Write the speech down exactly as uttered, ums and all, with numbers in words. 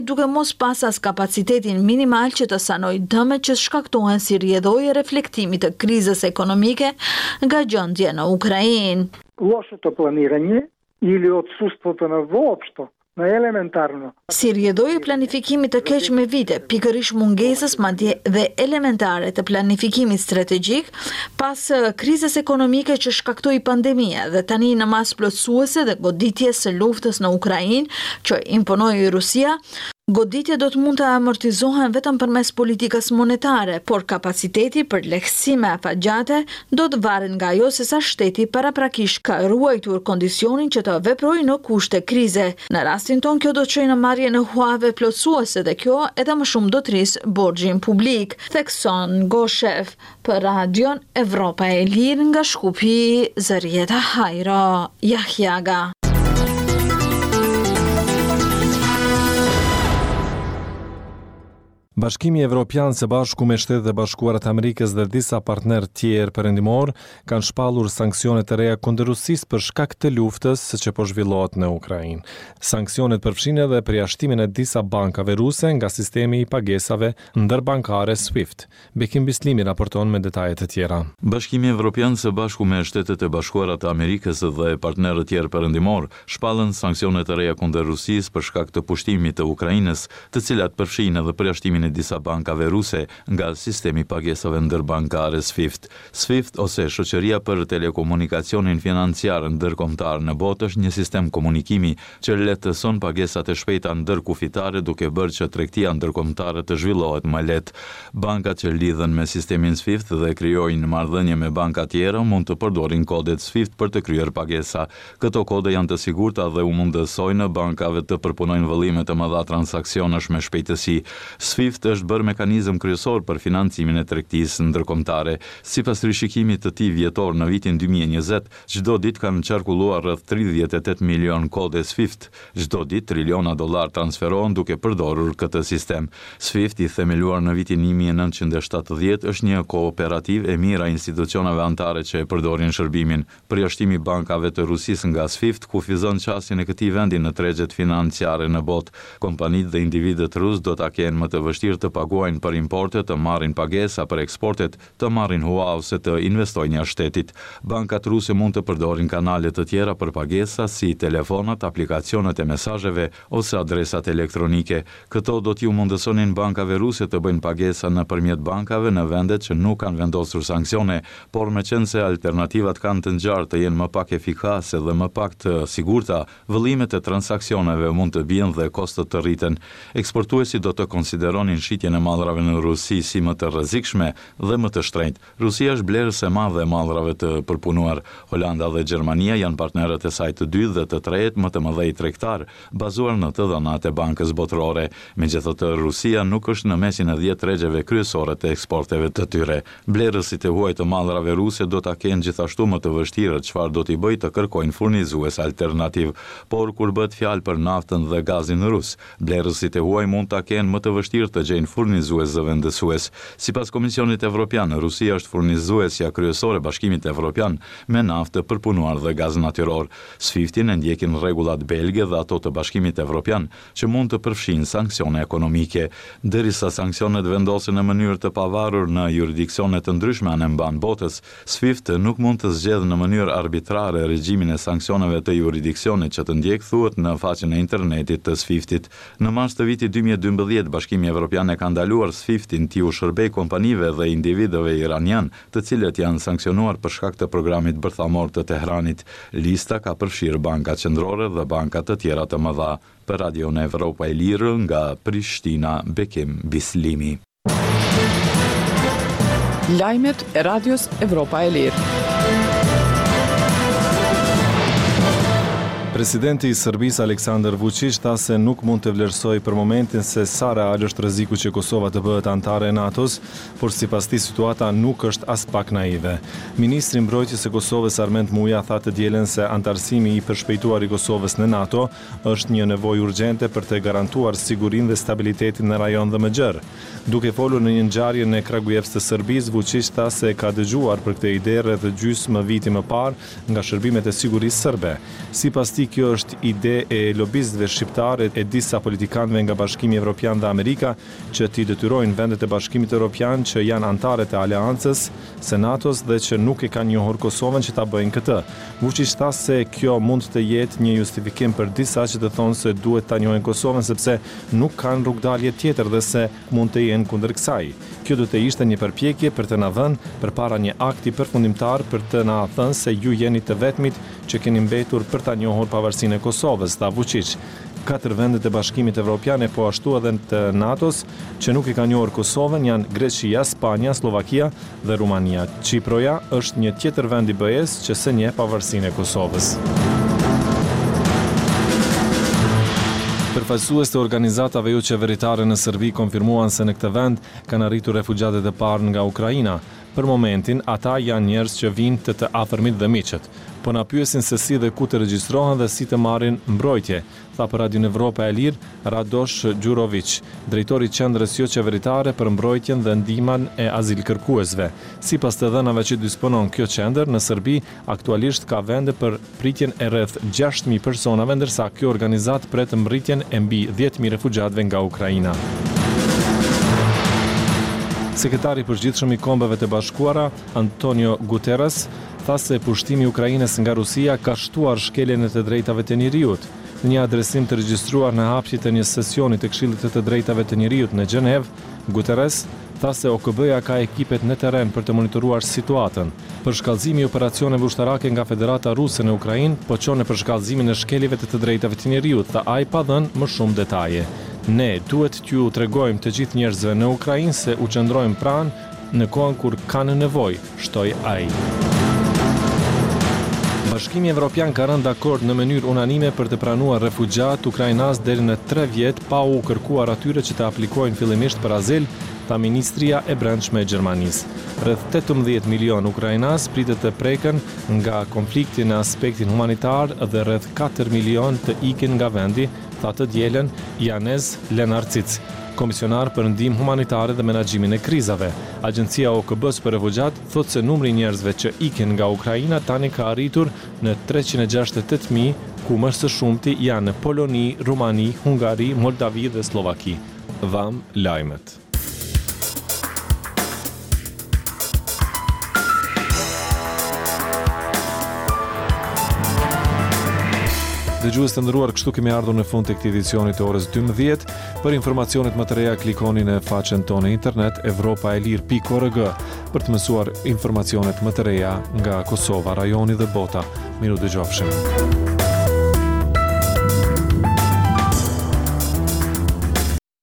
duke mos pas as kapacitetin minimal që të sanoj dëmet që shkaktohen si rrjedhojë reflektimit të krizës ekonomike nga gjendja në Ukrainë. Лошото планирanje или отсутството на въобще на елементарно. Si rrjedhojë e planifikimit të keq me vite, pikërisht mungesës madje dhe elementare të planifikimit strategjik pas krizës ekonomike që shkaktoi pandemia dhe tani në mas plotësuese dhe goditjes së luftës në Ukrainë që imponoi Rusia, goditja do të mund të amortizohen vetëm përmes politikës monetare, por kapaciteti për lehtësime afatgjate do të varet nga ajo se sa shteti paraprakisht ka ruajtur kondicionin që të veprojë në kushte krize. Në rastin ton kjo do të çojë në marrje në huave plotësuese dhe kjo edhe më shumë do të rrisë borxhin publik, thekson Goshev për Radion Evropa e Lirë nga Shkupi, Zërieta Hajro, Jahjaga. Bashkimi Evropian së bashku me Shtetet e Bashkuara të Amerikës dhe disa partnerë tjerë perëndimor kanë shpallur sanksione të reja kundër Rusisë për shkak të luftës që po zhvillohet në Ukrainë. Sanksionet përfshin edhe përjashtimin e disa bankave ruse nga sistemi i pagesave ndërbankare SWIFT. Bekim Bislimi raporton me detajet të tjera. Bashkimi Evropian së bashku me Shtetet e Bashkuara të Amerikës dhe partnerë tjerë perëndimor shpallën sanksione të reja kundër Rusisë për shkak të pushtimit të Ukrainës, të cilat përfshin edhe përjashtimin e disa bankave ruse nga sistemi pagesave ndërbankare SWIFT. SWIFT ose Shoqëria për Telekomunikacionin Financiar Ndërkombëtar në botë është një sistem komunikimi që lehtëson pagesat e shpejta ndërkufitare duke bërë që tregtia ndërkombëtare të zhvillohet më lehtë. Bankat që lidhen me sistemin SWIFT dhe krijojnë marrëdhënie me banka tjera mund të përdorin kodet SWIFT për të kryer pagesa. Këto kode janë të sigurta dhe u mundësojnë bankave të përpunojnë vëllime të mëdha transaksionesh me shpejtësi. SWIFT është bërë mekanizëm kryesor për financimin e tregtisë ndërkombëtare. Sipas rishikimit të tij vjetor në vitin dy mijë e njëzet, çdo ditë kanë qarkulluar rreth tridhjetë e tetë milion kode SWIFT. Çdo ditë triliona dollar transferohen duke përdorur këtë sistem. SWIFT, i themeluar në vitin një mijë e nëntëqind e shtatëdhjetë, është një kooperativë e mirë a institucioneve anëtare që e përdorin shërbimin. Përjashtimi i bankave të Rusisë nga SWIFT kufizon çastin e këtij vendi në tregjet financiare në botë. Kompanitë dhe individët rusë do ta kenë më të vështirë të paguajnë për importe, të marrin pagesa për eksportet, të marrin hua ose të investojnë jashtë shtetit. Bankat ruse mund të përdorin kanale të tjera për pagesa si telefonat, aplikacionet e mesazheve ose adresat elektronike. Këto do t'ju mundësonin bankave ruse të bëjnë pagesa nëpërmjet bankave në vendet që nuk kanë vendosur sanksione, por meqense alternativat kanë të ngjarë të jenë më pak efikase dhe më pak të sigurta, vëllimet e transaksioneve mund të bien dhe kostot të rriten. Eksportuesi do të konsideronin shitjen e mallrave në Rusi si më të rrezikshme dhe më të shtrenjtë. Rusia është blerës e madhe e mallrave të përpunuar. Holanda dhe Gjermania janë partnerët e saj të dytë dhe të tretë më të mëdhej tregtar, bazuar në të dhënat e Bankës Botërore. Megjithatë, Rusia nuk është në mesin e dhjetë tregjeve kryesore të eksporteve të tyre. Blerësit e huaj të mallrave ruse do ta kenë gjithashtu më të vështirë çfarë do t'i bëjë të kërkojnë furnizues alternativ. Por kur bëhet fjalë për naftën dhe gazin rus, blerësit e huaj mund ta kenë më të vështirë të gjejnë furnizues dhe vendësues. Sipas Komisionit Evropian, Rusia është furnizuesja kryesore e Bashkimit Evropian me naftë përpunuar dhe gaz natyror. SWIFT-in e ndjekin rregullat belge dhe ato të Bashkimit Evropian, që mund të përfshin sanksione ekonomike. Derisa sanksionet vendosen në mënyrë të pavarur në juridiksione të ndryshme anë mban botës, SWIFT nuk mund të zgjedhë në mënyrë arbitrare regjimin e sanksioneve të juridiksionit që të ndjek, thuhet në faqen e internetit të SWIFT-it. Në mars të vitit dy mijë e dymbëdhjetë, Bashkimi Evropian e ka ndaluar SWIFT-in t'i u shërbej kompanive dhe individëve iranian, të cilët janë sanksionuar për shkak të programit bërthamor të Tehranit. Lista ka përfshirë banka qendrore dhe banka të tjera të mëdha. Për Radion Evropa e Lirë nga Prishtina, Bekim Bislimi. Lajmet e Radios Evropa e Lirë. Presidenti i Serbisë Aleksandar Vučić tha se nuk mund të vlerësoj për momentin se sa real është rreziku që Kosova të bëhet anëtare e NATO-s, por sipas tij situata nuk është as pak naive. Ministri i Mbrojtjes së Kosovës Armend Muja tha të dielën se antarësimi i përshpejtuar i Kosovës në NATO është një nevojë urgjente për të garantuar sigurinë dhe stabilitetin në rajon dhe më gjerë. Duke folur në një ngjarje në Kragujevc të Serbisë, Vučić tha se ka dëgjuar për këtë ide rreth gjysmë viti më parë nga shërbimet e sigurisë serbe. Sipas tij, kjo është ide e lobistëve shqiptarë e disa politikanëve nga Bashkimi Evropian dhe Amerika që t'i detyrojnë vendet e Bashkimit Evropian që janë anëtare të aleancës së NATO-s dhe që nuk e kanë njohur Kosovën që ta bëjnë këtë. Vučić tha se kjo mund të jetë një justifikim për disa që të thonë se duhet ta njohin Kosovën sepse nuk kanë rrugdalje tjetër dhe se mund të jenë kundër kësaj. Kjo do të ishte një përpjekje për të na vënë përpara një akti përfundimtar për të na thënë se ju jeni të vetmit që keni mbetur për ta njohur pavarësinë e Kosovës, tha Vučić. Katër vendet e Bashkimit Evropian e po ashtu edhe të NATO-s që nuk i kanë njohur Kosovën janë Greqia, Spanja, Slovakia dhe Rumania. Çiproja është një tjetër vend i B E-s që s'e njeh pavarësinë e Kosovës. Përfaqësues të organizatave jo qeveritare në Serbi konfirmuan se në këtë vend kanë arritur refugjatët e parë nga Ukraina. Për momentin, ata janë njerëz që vinë të të afërmit dhe miqët, po na pyesin se si dhe ku të regjistrohen dhe si të marrin mbrojtje, tha për Radion Evropa e Lirë Radosh Gjurović, drejtori i qendrës jo qeveritare për mbrojtjen dhe ndihmën e azilkërkuesve. Sipas të dhënave që disponon kjo qendër, në Serbi aktualisht ka vende për pritjen e rreth gjashtë mijë personave, ndërsa kjo organizat pret mbërritjen e mbi dhjetë mijë refugjatëve nga Ukraina. Sekretari i përgjithshëm i Kombeve të Bashkuara, Antonio Guterres, tha se pushtimi i Ukrainës nga Rusia ka shtuar shkeljen e të drejtave të njerëzit. Në një adresim të regjistruar në hapësirë të një sesioni të Këshillit të të drejtave të njerëzit në Gjenevë, Guterres tha se O K B-ja ka ekipet në terren për të monitoruar situatën. Përshkallëzimi i operacioneve ushtarake nga Federata Ruse në Ukrainë po çon në përshkallëzimin e shkeljeve të të drejtave të njerëzit, tha ai pa dhënë më shumë detaje. Ne duhet t'ju tregojmë të gjithë njerëzve në Ukrainë se u qëndrojmë pranë në kohën kur kanë nevojë, shtoi ai. Bashkimi Evropian ka rënë dakord në mënyrë unanime për të pranuar refugjat ukrainas deri në tre vjet pa u kërkuar atyre që të aplikojnë fillimisht për azil, tha Ministria e Brendshme e Gjermanisë. Rreth tetëmbëdhjetë milion ukrainas pritet të preken nga konflikti në aspektin humanitar dhe rreth katër milion të ikin nga vendi, tha të dielën Janez Lenarcic, komisionar për ndihmë humanitare dhe menaxhimin e krizave. Agjencia O K B-s për refugjat thot se numri i njerëzve që ikin nga Ukraina tani ka arritur në treqind e gjashtëdhjetë e tetë mijë, ku më së shumti janë në Poloni, Rumani, Hungari, Moldavi dhe Slovaki. Vam lajmet. Dëgjues të nderuar, kështu kemi ardhur në fund të këtij edicioni të orës dymbëdhjetë. Për informacionet më të reja klikoni në faqen tonë internet evropaelir pikë org për të mësuar informacionet më të reja nga Kosova, rajoni dhe bota. Miru dëgjofshim.